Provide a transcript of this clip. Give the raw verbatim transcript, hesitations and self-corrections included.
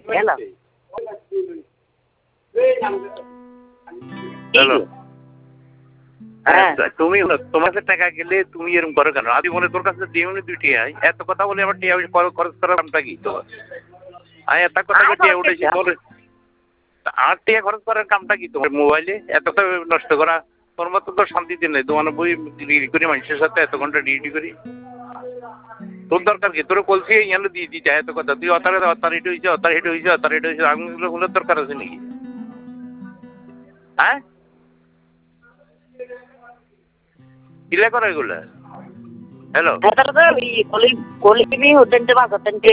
Hello hello হ্যাঁ আচ্ছা তুমি তোমার কাছে টাকা গেলে তুমি এরকম করো কেন? আমি বলে তোর কাছে দিওনি দুই টিয়া এত কথা বলে আমার টিয়া খরচ করার নামটা কি তোমার? আমি এত কথা আয় টিয়া খরচ উঠেছি করছো? তোর আর টিয়া খরচ করার কামটা কি তোমার? মোবাইলে এতটা নষ্ট করা তোর মতো তো শান্তিতে নেই তোমার বই ডিগ্রি করি মানুষের সাথে এত ঘন্টা ডিউটি করি তোর দরকার কি তোর বলছি ইয়ানো দিয়ে দিতে এত কথা তুই অতারে অতারিটি হয়েছে অতারিটি হয়েছে অতারিটি হয়েছে আঙুলগুলো বলার দরকার আছে নাকি? হ্যাঁ কিলা করা এগুলা hello Kata-kata, koli koli ini udah coba kata